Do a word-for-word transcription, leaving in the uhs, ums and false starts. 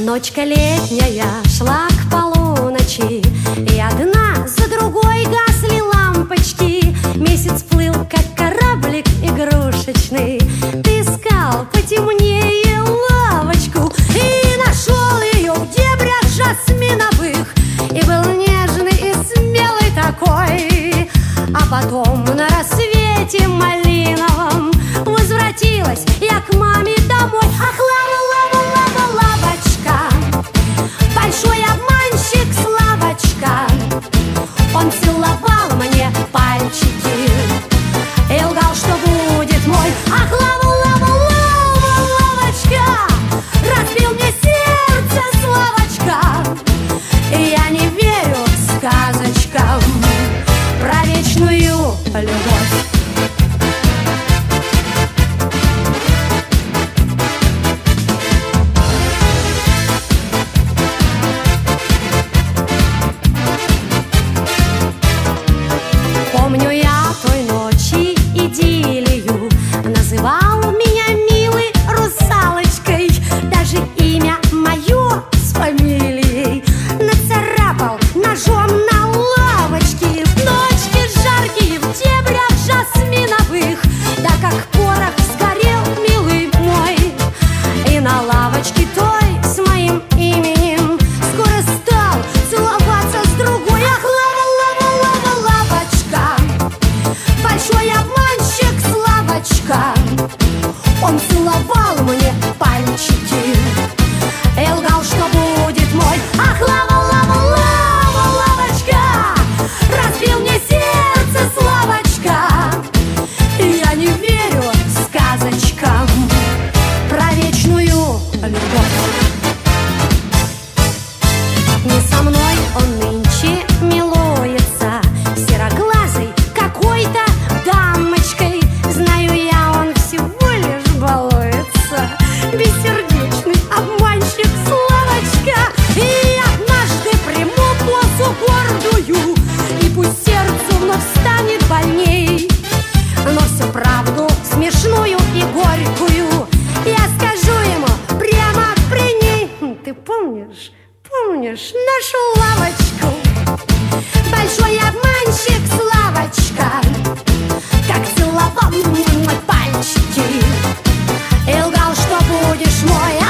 Ночка летняя шла к полуночи, и одна за другой гасли лампочки. Месяц плыл, как кораблик игрушечный. Ты искал потемнее лавочку и нашел ее в дебрях жасминовых. И был нежный и смелый такой. А потом на рассвете малиновом возвратилась я к маме домой. Ах, лава, лава, лава, лавочка, большой обманщик Славочка. Он целовал мне пальчики и лгал, что будет мой. Ах, лава, лава, лава, лавочка, разбил мне сердце Славочка. И я не верю сказочкам про вечную любовь. Помню я той ночи идиллию, называл меня милой русалочкой. Даже имя мое с фамилией нацарапал ножом на лавочке. Ночки жаркие в дебрях жасминовых, да как порох сгорел, милый мой. И на лавочке той с моим именем скоро стал целоваться с другой. Ах, лава, лава, лава, лавочка, большой обманщик Славочка. Он целовал мне пальчики и лгал, что будет мой. Ах, лава, лава, лава, лавочка, разбил мне сердце Славочка. И я не верю сказочкам про вечную любовь. Не со мной он нынче милуется, сероглазый какой-то дамочкой. Знаю я, он всего лишь балуется, бессердечный обманщик Славочка. И однажды приму позу гордую, и пусть сердцу вновь станет больней, но всю правду смешную и горькую я скажу ему прямо при ней. Ты помнишь, помнишь нашу лавочку? Большой обманщик Славочка, как целовал мне пальчики и лгал, что будешь мой.